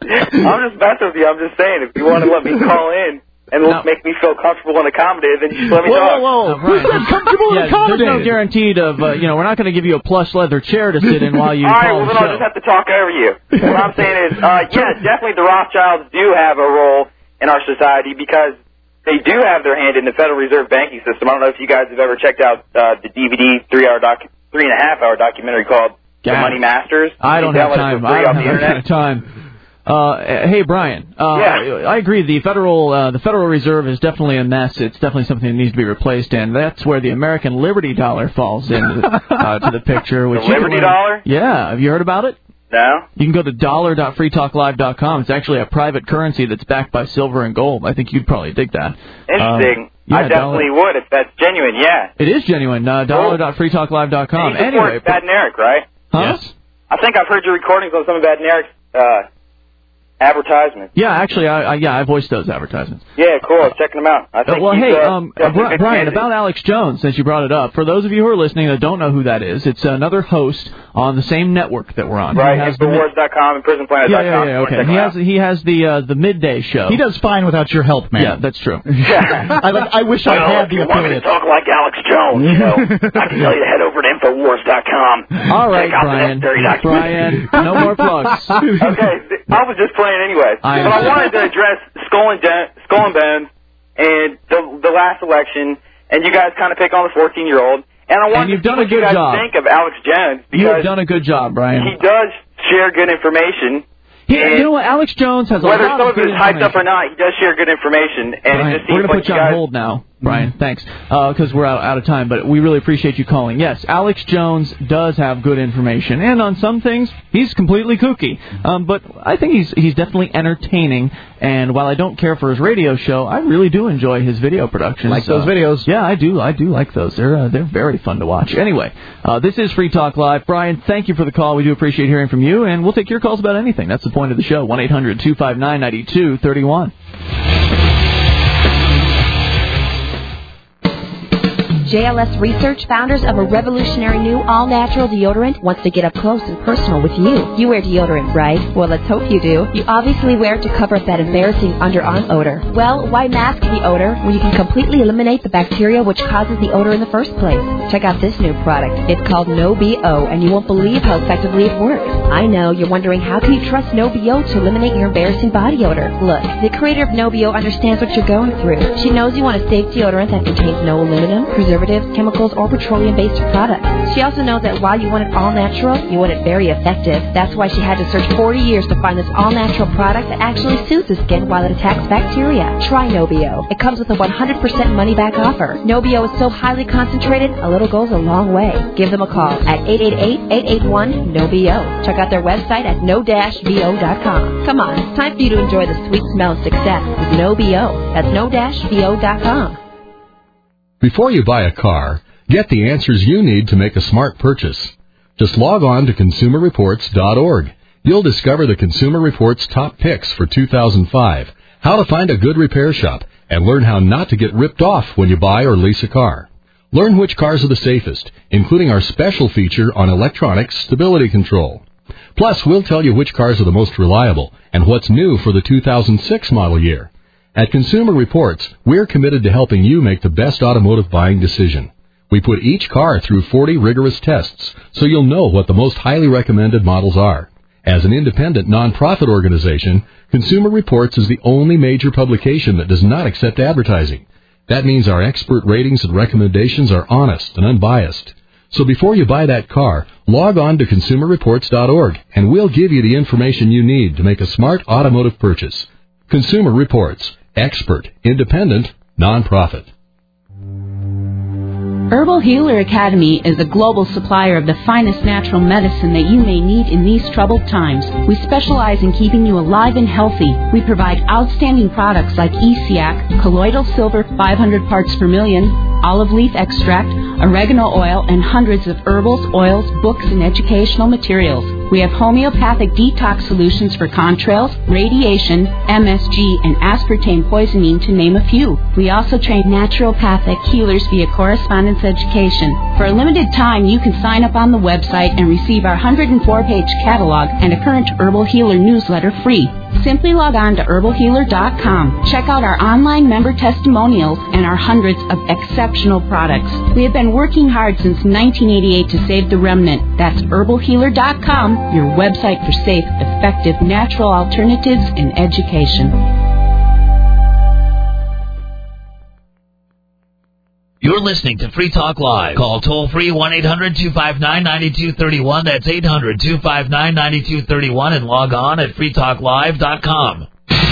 I'm just messing with you. I'm just saying, if you want to let me call in and No. make me feel comfortable and accommodated, then just let me Whoa, talk. whoa, whoa. Who said comfortable and yeah, there's no accommodated? guarantee of, uh, you know, we're not going to give you a plush leather chair to sit in while you All right, call well, the then I'll show. just have to talk over you. What I'm saying is, uh, yeah, definitely the Rothschilds do have a role in our society because they do have their hand in the Federal Reserve banking system. I don't know if you guys have ever checked out uh, the D V D three-hour doc, three and a half hour documentary called Yeah. The Money Masters. I don't You have download it time. for I free don't off the have internet. time. Uh, hey Brian, uh, Yeah. I agree. The federal uh, the Federal Reserve is definitely a mess. It's definitely something that needs to be replaced, and that's where the American Liberty Dollar falls into uh, to the picture. Which The you can Liberty learn- Dollar? Yeah, have you heard about it? No? You can go to dollar dot free talk live dot com. It's actually a private currency that's backed by silver and gold. I think you'd probably dig that. Interesting. Uh, yeah, I definitely dollar- would if that's genuine, yeah. It is genuine. Uh, dollar dot free talk live dot com. And you Anyway, support Bad and Eric, right? huh? I think I've heard your recordings on some of Bad and Eric's uh, advertisements. Yeah, actually, I, I yeah I voiced those advertisements. Yeah, cool. I'm checking them out. I Uh, think well, he's, hey, uh, um, definitely Bri- good Brian, candidate. about Alex Jones, since you brought it up, for those of you who are listening that don't know who that is, it's another host on the same network that we're on. Right, He has the mid- Infowars dot com and prison planet yeah, dot yeah, com. yeah, okay. He has he has the uh, the midday show. He does fine without your help, man. Yeah, that's true. I, like, I wish I Well, had if the you want me to affiliate. talk like Alex Jones, you know, I can tell you to head over to Infowars dot com. All right, Check out the Brian. necessary documents. Brian, no more plugs. Okay, th- I was just playing anyway. I but I understand. wanted to address Skull and, Den- Skull and Bones and the, the last election, and you guys kind of pick on the fourteen-year-old. And I And wanted you've to see done a what you good guys job. think of Alex Jones You have because done a good job, Brian. he does share good information. He, and you know what? Alex Jones has a whether lot some of of it good is hyped up or information. not, he does share good information, and Brian, it just we're seems going to like put you you on guys. hold now, Brian. Thanks. Because we're out, out of time, but we really appreciate you calling. Yes, Alex Jones does have good information, and on some things, he's completely kooky. Um, but I think he's he's definitely entertaining, and while I don't care for his radio show, I really do enjoy his video productions. Like those Uh, videos. Yeah, I do. I do like those. They're uh, they're very fun to watch. Anyway, uh, this is Free Talk Live. Brian, thank you for the call. We do appreciate hearing from you, and we'll take your calls about anything. That's the point of the show. one eight hundred two five nine nine two three one. J L S Research, founders of a revolutionary new all-natural deodorant, wants to get up close and personal with you. You wear deodorant, right? Well, let's hope you do. You obviously wear it to cover up that embarrassing underarm odor. Well, why mask the odor when you can completely eliminate the bacteria which causes the odor in the first place? Check out this new product. It's called No B O, and you won't believe how effectively it works. I know, you're wondering how can you trust No B O to eliminate your embarrassing body odor? Look, the creator of No B O understands what you're going through. She knows you want a safe deodorant that contains no aluminum, preservatives, chemicals, or petroleum-based products. She also knows that while you want it all natural, you want it very effective. That's why she had to search forty years to find this all-natural product that actually soothes the skin while it attacks bacteria. Try No B O. It comes with a one hundred percent money-back offer. No B O is so highly concentrated, a little goes a long way. Give them a call at eight eight eight, eight eight one, N O B O. Check out their website at no dash b o dot com. Come on, it's time for you to enjoy the sweet smell of success with No B O. That's no dash b o dot com. Before you buy a car, get the answers you need to make a smart purchase. Just log on to consumer reports dot org. You'll discover the Consumer Reports top picks for two thousand five, how to find a good repair shop, and learn how not to get ripped off when you buy or lease a car. Learn which cars are the safest, including our special feature on electronic stability control. Plus, we'll tell you which cars are the most reliable and what's new for the two thousand six model year. At Consumer Reports, we're committed to helping you make the best automotive buying decision. We put each car through forty rigorous tests, so you'll know what the most highly recommended models are. As an independent nonprofit organization, Consumer Reports is the only major publication that does not accept advertising. That means our expert ratings and recommendations are honest and unbiased. So before you buy that car, log on to consumer reports dot org, and we'll give you the information you need to make a smart automotive purchase. Consumer Reports. Expert, independent, nonprofit. Herbal Healer Academy is a global supplier of the finest natural medicine that you may need in these troubled times. We specialize in keeping you alive and healthy. We provide outstanding products like E C A C, colloidal silver five hundred parts per million, olive leaf extract, oregano oil, and hundreds of herbals, oils, books, and educational materials. We have homeopathic detox solutions for contrails, radiation, M S G, and aspartame poisoning, to name a few. We also train naturopathic healers via correspondence education. For a limited time, you can sign up on the website and receive our one hundred four page catalog and a current Herbal Healer newsletter free. Simply log on to herbal healer dot com. Check out our online member testimonials and our hundreds of exceptional products. We have been working hard since nineteen eighty-eight to save the remnant. That's herbal healer dot com, your website for safe, effective, natural alternatives in education. You're listening to Free Talk Live. Call toll-free one eight hundred two five nine nine two three one. That's eight hundred two five nine nine two three one, and log on at free talk live dot com.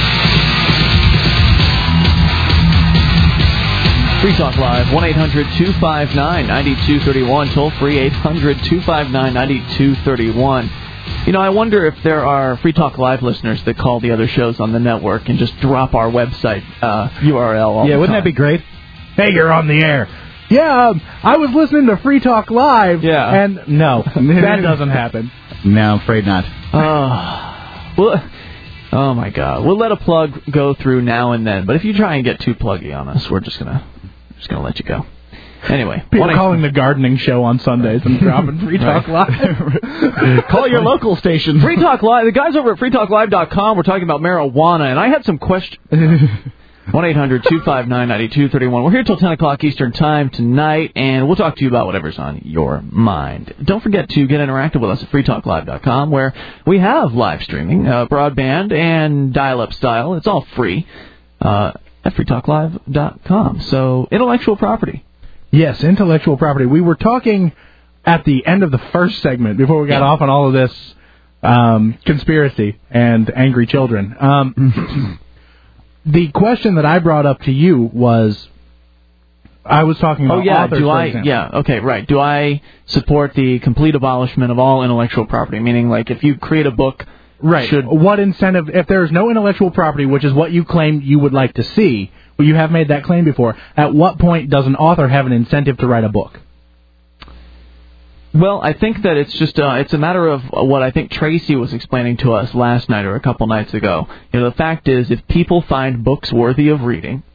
Free Talk Live, one eight hundred two five nine nine two three one. Toll-free, eight hundred two five nine nine two three one. You know, I wonder if there are Free Talk Live listeners that call the other shows on the network and just drop our website uh, U R L all Yeah, the wouldn't time. that be great? Hey, you're on the air. Yeah, um, I was listening to Free Talk Live. Yeah. And no, that doesn't happen. No, I'm afraid not. Oh, well, oh my God. We'll let a plug go through now and then, but if you try and get too pluggy on us, we're just gonna just gonna let you go. Anyway, people calling the gardening show on Sundays and dropping Free Talk Live. Call your local station. Free Talk Live. The guys over at free talk live dot com were talking about marijuana, and I had some questions. one eight hundred two five nine nine two three one. We're here till ten o'clock Eastern Time tonight, and we'll talk to you about whatever's on your mind. Don't forget to get interactive with us at free talk live dot com, where we have live streaming, uh, broadband, and dial-up style. It's all free uh, at free talk live dot com. So, intellectual property. Yes, intellectual property. We were talking at the end of the first segment, before we got yeah. off on all of this um, conspiracy and angry children. Um The question that I brought up to you was, I was talking about oh, yeah, authors, do for I, example. Yeah, okay, right. Do I support the complete abolishment of all intellectual property? Meaning, like, if you create a book... Right. Should, what incentive, if there's no intellectual property, which is what you claim you would like to see, well, you have made that claim before, at what point does an author have an incentive to write a book? Well, I think that it's just uh, it's a matter of what I think Tracy was explaining to us last night or a couple nights ago. You know, the fact is, if people find books worthy of reading,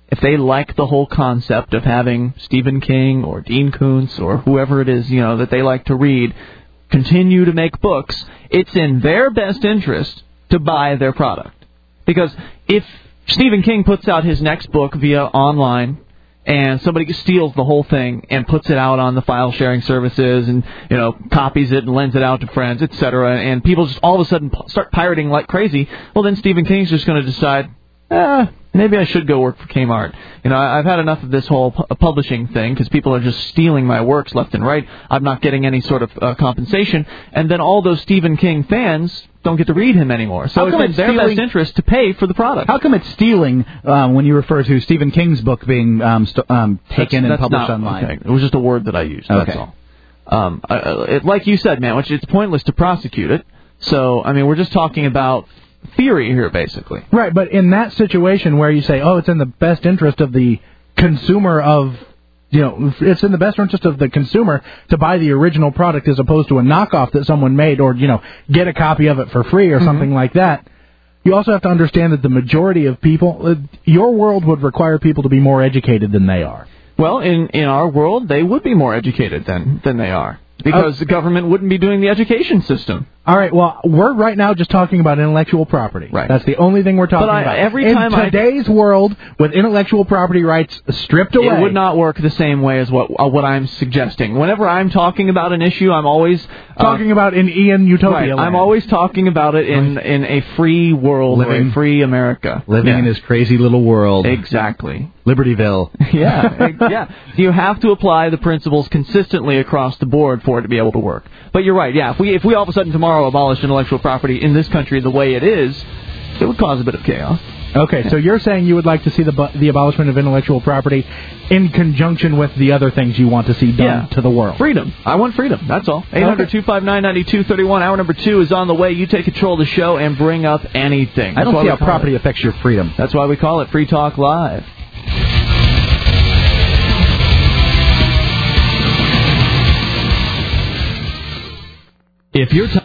if they like the whole concept of having Stephen King or Dean Koontz or whoever it is, you know, that they like to read, continue to make books, it's in their best interest to buy their product. Because if Stephen King puts out his next book via online, and somebody steals the whole thing and puts it out on the file-sharing services and, you know, copies it and lends it out to friends, et cetera, and people just all of a sudden start pirating like crazy, well, then Stephen King's just going to decide, eh, maybe I should go work for Kmart. You know, I've had enough of this whole pu- publishing thing because people are just stealing my works left and right. I'm not getting any sort of uh, compensation. And then all those Stephen King fans don't get to read him anymore. So it's in their stealing- best interest to pay for the product. How come it's stealing um, when you refer to Stephen King's book being um, st- um, taken That's- and that's published not- online? okay. It was just a word that I used. That's Okay. all. Um, I, I- it, like you said, man, which it's pointless to prosecute it. So, I mean, we're just talking about theory here, basically. Right, but in that situation where you say, oh, it's in the best interest of the consumer of, you know, it's in the best interest of the consumer to buy the original product as opposed to a knockoff that someone made or, you know, get a copy of it for free or Mm-hmm. something like that. You also have to understand that the majority of people, uh, your world would require people to be more educated than they are. Well, in, in our world, they would be more educated than, than they are. Because Uh, the government wouldn't be doing the education system. All right, well, we're right now just talking about intellectual property. Right. That's the only thing we're talking But I- about. every in time I- today's world, with intellectual property rights stripped away, It would not work the same way as what uh, what I'm suggesting. Whenever I'm talking about an issue, I'm always uh, talking about in Ian Utopia Right, land. I'm always talking about it in in a free world, or Living- a free America, Living Yeah. in his crazy little world. Exactly. Libertyville. Yeah, yeah. You have to apply the principles consistently across the board for it to be able to work. But you're right. Yeah, if we if we all of a sudden tomorrow abolish intellectual property in this country the way it is, it would cause a bit of chaos. Okay, so you're saying you would like to see the bu- the abolishment of intellectual property in conjunction with the other things you want to see done Yeah. to the world. Freedom. I want freedom. That's all. eight hundred, two five nine, nine two three one. Hour number two is on the way. You take control of the show and bring up anything. I That's don't why see we how call property it- affects your freedom. That's why we call it Free Talk Live. If you're t-